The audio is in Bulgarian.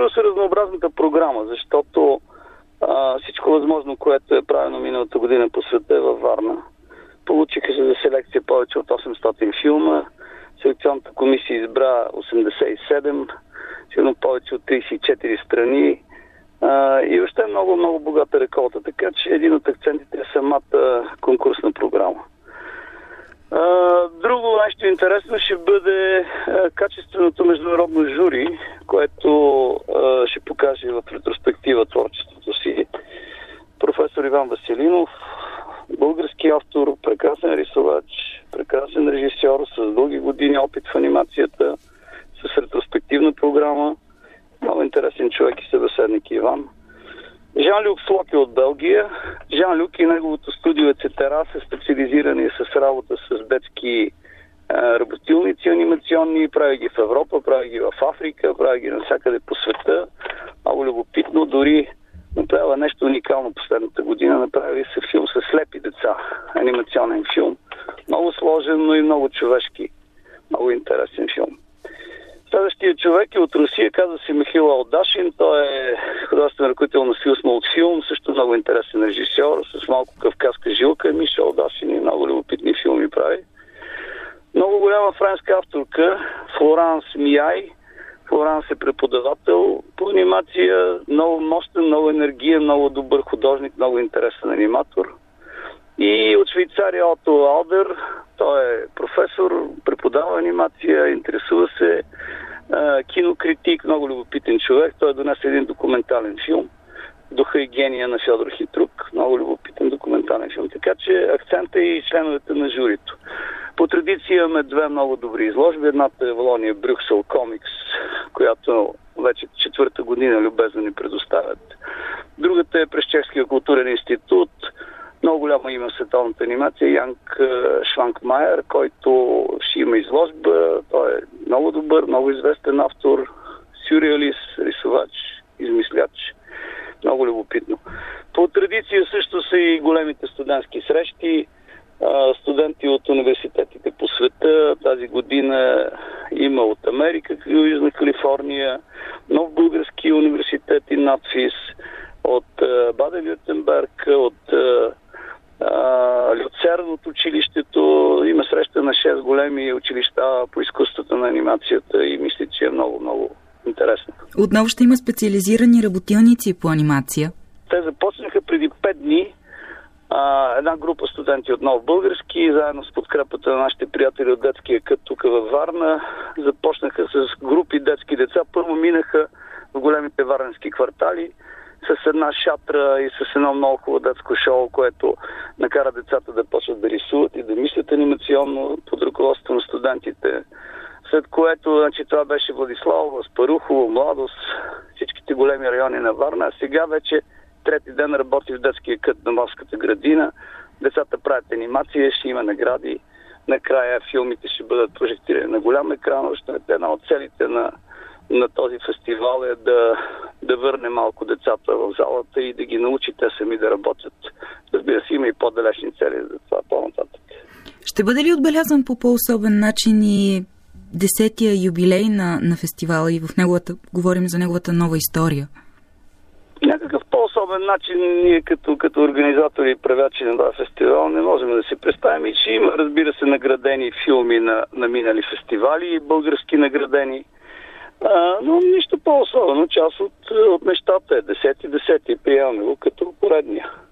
Първо са разнообразната програма, защото всичко възможно, което е правено миналата година по света е във Варна. Получиха се за селекция повече от 800 филма. Селекционната комисия избра 87, сигурно повече от 34 страни. И още много, много богата реколта. Така че един от акцентите е самата конкурсна програма. Друго нещо интересно ще бъде качественото международно жури, което ще покаже в ретроспектива творчеството си. Професор Иван Веселинов, български автор, прекрасен рисувач, прекрасен режисьор с дълги години опит в анимацията, с ретроспективна програма. Много интересен човек и събеседник Иван. Жан-Люк Слоки от Белгия. Жан-Люк и неговото студио Ецетера са специализирани с работа с детски работилници анимационни. Прави ги в Европа, прави ги в Африка, прави ги навсякъде по света. Много любопитно. Дори направила нещо уникално последната година. Направи се филм с слепи деца. Анимационен филм. Много сложен, но и много човешки. Много интересен филм. Следващия човек е от Русия, казва се Михаил Алдашин. Той е художествен ръководител на Съюз Мултфилм, също много интересен режисьор, с малко кавказска жилка. Миша Алдашин и много любопитни филми прави. Много голяма френска авторка, Флоранс Мияй. Флоранс е преподавател по анимация, много мощен, много енергиен, много добър художник, много интересен аниматор. И от Швейцария Ото Алдер. Той е професор, преподава анимация, интересува се, кинокритик, много любопитен човек. Той донесе един документален филм, Духа и гения на Фьодор Хитрук. Много любопитен документален филм. Така че акцента и членовете на журито. По традиция имаме две много добри изложби. Едната е Волония Брюксел Комикс, която вече четвърта година любезно ни предоставят. Другата е през Чешкия културен институт. Много голяма има световната анимация. Янк Шванкмайер, който ще има изложба. Той е много добър, много известен автор, сюрреалист, рисувач, измисляч. Много любопитно. По традиция също са и големите студентски срещи. Студенти от университетите по света. Тази година има от Америка, Южна Калифорния, нов български университет и надфис, от Баден-Вюртемберг, от Люцерн от училището. Има среща на 6 големи училища по изкуството на анимацията и мисля, че е много, много интересно. Отново ще има специализирани работилници по анимация. Те започнаха преди 5 дни. Една група студенти отново български, заедно с подкрепата на нашите приятели от детския кът тук във Варна, започнаха с групи детски деца. Първо минаха в големите варненски квартали с една шатра и с едно много хубаво детско шоу, което накара децата да почват да рисуват и да мислят анимационно под ръководството на студентите. След което, значи, това беше Владиславово, Спарухово, Младост, всичките големи райони на Варна. А сега вече трети ден работи в детския кът на Морската градина. Децата правят анимация, ще има награди. Накрая филмите ще бъдат прожектирани на голям екран. Още една от целите на този фестивал е да върне малко децата в залата и да ги научи те сами да работят. Разбира се, има и по-далечни цели за това по-нататък. Ще бъде ли отбелязан по по-особен начин и 10-тия юбилей на фестивала и в неговата, говорим за неговата нова история? Някакъв по-особен начин ние като организатори и правячи на това фестивал не можем да си представим и че има, разбира се, наградени филми на минали фестивали и български наградени. Но нищо по-особено. Част от нещата е 10-ти приемаме го като поредния.